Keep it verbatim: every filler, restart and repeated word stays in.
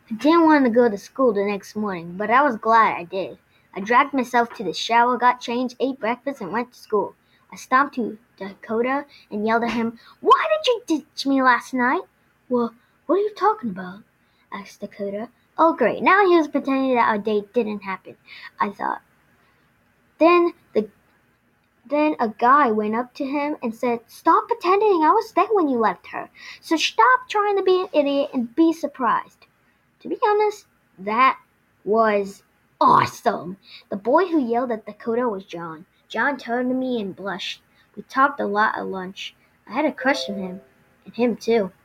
I didn't want to go to school the next morning, but I was glad I did. I dragged myself to the shower, got changed, ate breakfast, and went to school. I stomped to Dakota and yelled at him, "Why did you ditch me last night?" "Well, what are you talking about?" asked Dakota. Oh, great. Now he was pretending that our date didn't happen, I thought. Then the then a guy went up to him and said, "Stop pretending I was there when you left her. So stop trying to be an idiot and be surprised." To be honest, that was awesome. The boy who yelled at Dakota was John. John turned to me and blushed. We talked a lot at lunch. I had a crush on him, and him too.